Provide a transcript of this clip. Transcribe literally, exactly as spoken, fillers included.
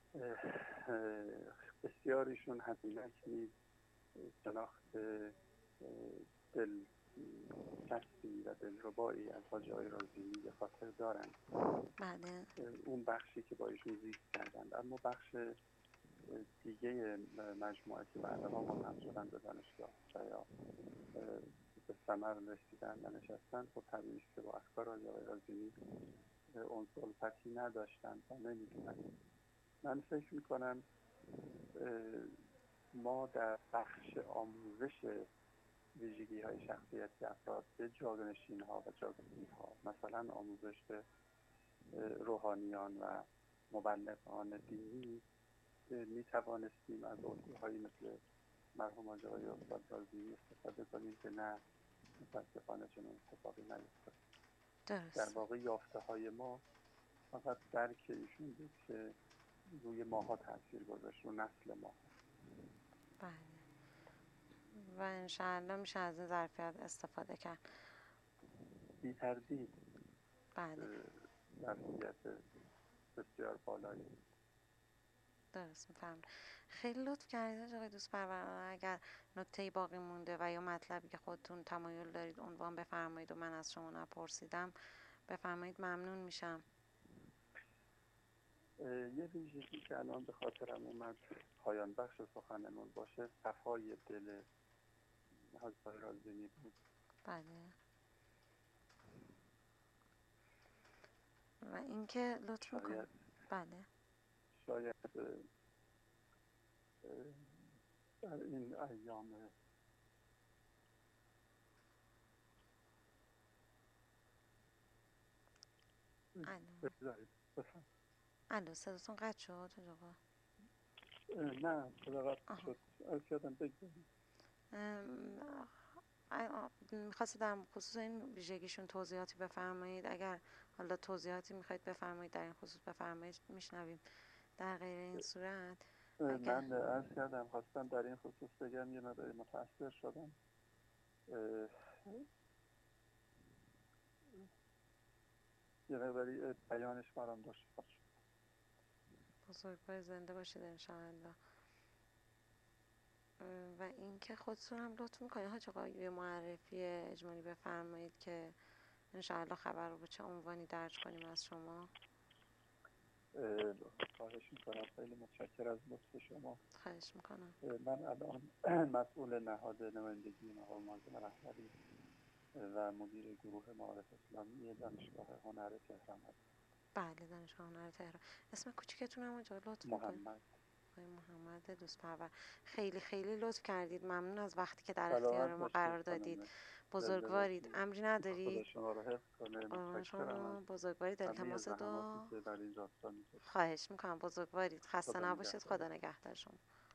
بسیاریشون هزینه‌اش نیز شناخت دل چسبی و دلربایی از حاج آقای رازیمی به خاطر دارند. بله اون بخشی که با ایشون زیست کردند. اما بخش دیگه مجموعه که بعدها منتقل شدن به دانشگاه و یا به ثمر رسیدن و نشستن، خب طبیعی است که با افکار حاج آقای رازیمی اون صلحتی نداشتن و نمیدونن. من فکر میکنم ما در بخش آموزش ویژگی های شخصیتی افراد به جانشین ها و جاگزین ها، مثلا آموزش به روحانیان و مبلغان دینی، می توانستیم از الگوهایی مثل مرحوم حاج آقای استاد رازیمی استفاده کنیم که نه، متاسفانه چنین اتفاقی نیفتاد. در درست. واقع یافته های ما فقط درک ایشون بود که روی ماها تاثیر گذاشت، رو نسل ما. بله و انشاءالله میشه از این ظرفیت استفاده کرد. بی تردید بله ظرفیت بسیار بالایی. درست میفهمم. خیلی لطف کردید آقای دوست پرور. اگر نکته‌ای باقی مونده و یا مطلبی که خودتون تمایل دارید عنوان بفرمایید و من از شما نپرسیدم بفرمایید، ممنون میشم. یه ویژگی که الان به خاطرم اومد پایان بخش سخنمون باشه، صفای دل حاج آقای رازیمی بود. بله و اینکه لطف میکنید. شاید بله شاید در این ایام الو بگذارید بفهم. الو صداتون قطع شد حاج آقا؟ نه صداقت آها شد از یادم بگذارید. میخواستی در خصوص این ویژگیشون توضیحاتی بفرمایید؟ اگر حالا توضیحاتی میخواید بفرمایید در این خصوص بفرمایید، میشنویم. در غیر این صورت اگر من عرض کردم خواستم در این خصوص بگم یه مقداری متأثر شدم. یه مقداری بیانش برام دشوار شد. بزرگوار زنده باشید انشاءالله. و اینکه خودتون هم لطف میکنید حاج آقا یه معرفی اجمالی بفرمایید که انشاءالله خبر رو به چه عنوانی درج کنیم از شما. خواهش میکنم، خیلی متشکر از لطف شما. خواهش میکنم. من الان مسئول نهاد نمایندگی مقام معظم رهبری و مدیر گروه معارف اسلامی دانشگاه هنر تهران هستم. بله دانشگاه هنر تهران. اسم کوچیکتون هم اونجا لطف میکنید؟ محمد. آقای محمد دوست پرور. خیلی خیلی لطف کردید. ممنون از وقتی که در اختیار سلامت ما باشید قرار دادید. خانم، زنده بزرگوارید. باشید. امری خدا ندارید؟ شما رو حفظ کنه. قربان متشکرم از شما. بزرگوارید. همه التماس زحماتی دعا. که در این راستا می‌کنید. خواهش میکنم. بزرگوارید. خسته خدا نباشید. نگهدار. خدا نگهدار شما.